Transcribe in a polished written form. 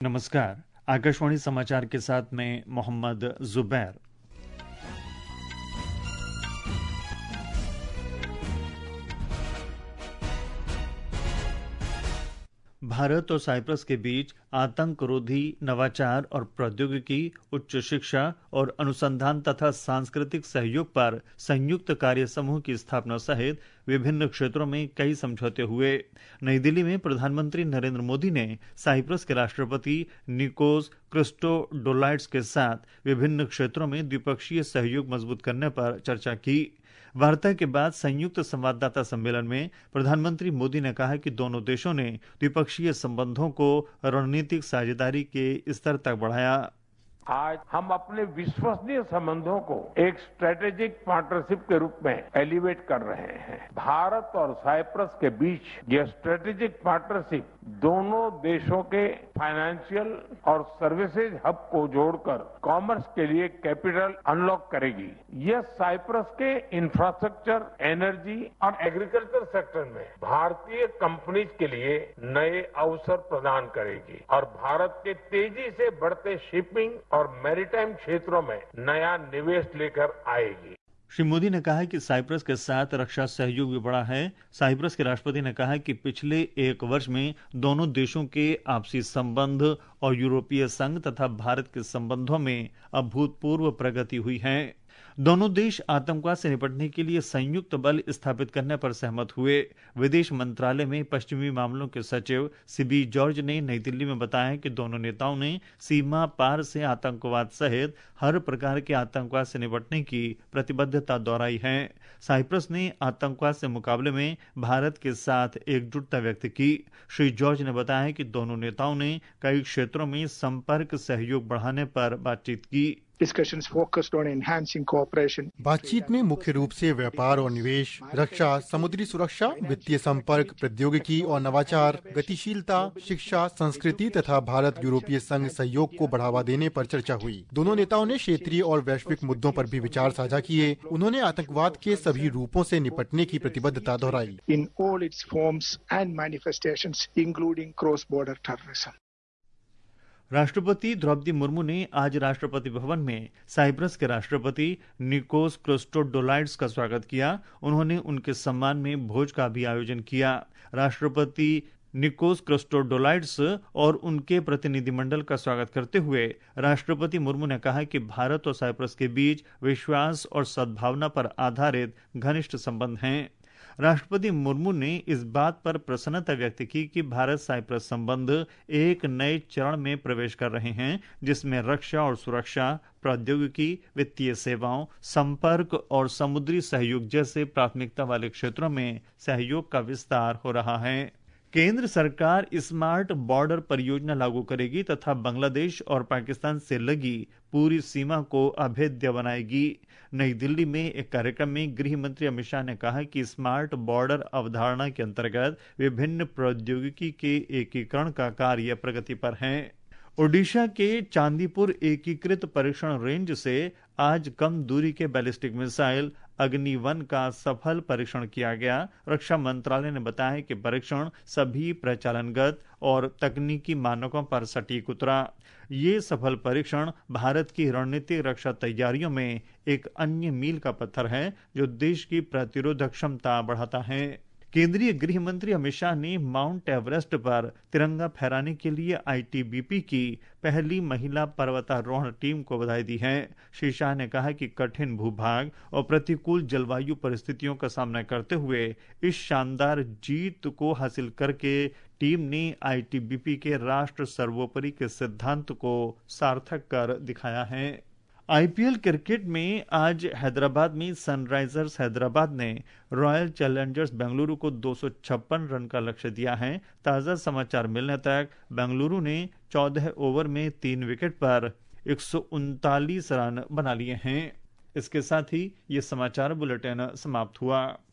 नमस्कार। आकाशवाणी समाचार के साथ मैं मोहम्मद जुबैर। भारत और साइप्रस के बीच आतंकरोधी, नवाचार और प्रौद्योगिकी, उच्च शिक्षा और अनुसंधान तथा सांस्कृतिक सहयोग पर संयुक्त कार्य समूह की स्थापना सहित विभिन्न क्षेत्रों में कई समझौते हुए। नई दिल्ली में प्रधानमंत्री नरेंद्र मोदी ने साइप्रस के राष्ट्रपति निकोस क्रिस्टोडोलाइड्स के साथ विभिन्न क्षेत्रों में द्विपक्षीय सहयोग मजबूत करने पर चर्चा की। वार्ता के बाद संयुक्त संवाददाता सम्मेलन में प्रधानमंत्री मोदी ने कहा कि दोनों देशों ने द्विपक्षीय संबंधों को रणनीतिक साझेदारी के स्तर तक बढ़ाया। आज हम अपने विश्वसनीय संबंधों को एक स्ट्रेटेजिक पार्टनरशिप के रूप में एलिवेट कर रहे हैं। भारत और साइप्रस के बीच यह स्ट्रेटेजिक पार्टनरशिप दोनों देशों के फाइनेंशियल और सर्विसेज हब को जोड़कर कॉमर्स के लिए कैपिटल अनलॉक करेगी। यह साइप्रस के इंफ्रास्ट्रक्चर, एनर्जी और एग्रीकल्चर सेक्टर में भारतीय कंपनीज के लिए नए अवसर प्रदान करेगी और भारत के तेजी से बढ़ते शिपिंग और मैरीटाइम क्षेत्रों में नया निवेश लेकर आएगी। श्री मोदी ने कहा कि साइप्रस के साथ रक्षा सहयोग भी बढ़ा है। साइप्रस के राष्ट्रपति ने कहा कि पिछले एक वर्ष में दोनों देशों के आपसी संबंध और यूरोपीय संघ तथा भारत के संबंधों में अभूतपूर्व प्रगति हुई है। दोनों देश आतंकवाद से निपटने के लिए संयुक्त बल स्थापित करने पर सहमत हुए। विदेश मंत्रालय में पश्चिमी मामलों के सचिव सीबी जॉर्ज ने नई दिल्ली में बताया कि दोनों नेताओं ने सीमा पार से आतंकवाद सहित हर प्रकार के आतंकवाद से निपटने की प्रतिबद्धता दोहराई है। साइप्रस ने आतंकवाद से मुकाबले में भारत के साथ एकजुटता व्यक्त की। श्री जॉर्ज ने बताया कि दोनों नेताओं ने कई क्षेत्रों में संपर्क सहयोग बढ़ाने पर बातचीत की। बातचीत में मुख्य रूप से व्यापार और निवेश, रक्षा, समुद्री सुरक्षा, वित्तीय संपर्क, प्रौद्योगिकी और नवाचार, गतिशीलता, शिक्षा, संस्कृति तथा भारत यूरोपीय संघ सहयोग को बढ़ावा देने पर चर्चा हुई। दोनों नेताओं ने क्षेत्रीय और वैश्विक मुद्दों पर भी विचार साझा किए। उन्होंने आतंकवाद के सभी रूपों से निपटने की प्रतिबद्धता दोहराई। In all its forms and manifestations, including cross-border terrorism. राष्ट्रपति द्रौपदी मुर्मू ने आज राष्ट्रपति भवन में साइप्रस के राष्ट्रपति निकोस क्रिस्टोडोलाइड्स का स्वागत किया। उन्होंने उनके सम्मान में भोज का भी आयोजन किया। राष्ट्रपति निकोस क्रिस्टोडोलाइड्स और उनके प्रतिनिधिमंडल का स्वागत करते हुए राष्ट्रपति मुर्मू ने कहा कि भारत और साइप्रस के बीच विश्वास और सद्भावना पर आधारित घनिष्ठ संबंध हैं। राष्ट्रपति मुर्मू ने इस बात पर प्रसन्नता व्यक्त की कि भारत साइप्रस संबंध एक नए चरण में प्रवेश कर रहे हैं, जिसमें रक्षा और सुरक्षा, प्रौद्योगिकी, वित्तीय सेवाओं, संपर्क और समुद्री सहयोग जैसे प्राथमिकता वाले क्षेत्रों में सहयोग का विस्तार हो रहा है। केंद्र सरकार स्मार्ट बॉर्डर परियोजना लागू करेगी तथा बांग्लादेश और पाकिस्तान से लगी पूरी सीमा को अभेद्य बनाएगी। नई दिल्ली में एक कार्यक्रम में गृह मंत्री अमित शाह ने कहा कि स्मार्ट बॉर्डर अवधारणा के अंतर्गत विभिन्न प्रौद्योगिकी के एकीकरण का कार्य प्रगति पर है। ओडिशा के चांदीपुर एकीकृत परीक्षण रेंज से आज कम दूरी के बैलिस्टिक मिसाइल अग्नि-1 का सफल परीक्षण किया गया। रक्षा मंत्रालय ने बताया कि परीक्षण सभी प्रचालनगत और तकनीकी मानकों पर सटीक उतरा। ये सफल परीक्षण भारत की रणनीतिक रक्षा तैयारियों में एक अन्य मील का पत्थर है, जो देश की प्रतिरोधक क्षमता बढ़ाता है। केंद्रीय गृह मंत्री अमित शाह ने माउंट एवरेस्ट पर तिरंगा फहराने के लिए आईटीबीपी की पहली महिला पर्वतारोहण टीम को बधाई दी है। श्री शाह ने कहा कि कठिन भूभाग और प्रतिकूल जलवायु परिस्थितियों का सामना करते हुए इस शानदार जीत को हासिल करके टीम ने आईटीबीपी के राष्ट्र सर्वोपरि के सिद्धांत को सार्थक कर दिखाया है। आईपीएल क्रिकेट में आज हैदराबाद में सनराइजर्स हैदराबाद ने रॉयल चैलेंजर्स बेंगलुरु को 256 रन का लक्ष्य दिया है। ताजा समाचार मिलने तक बेंगलुरु ने 14 ओवर में 3 विकेट पर 139 रन बना लिए हैं। इसके साथ ही ये समाचार बुलेटिन समाप्त हुआ।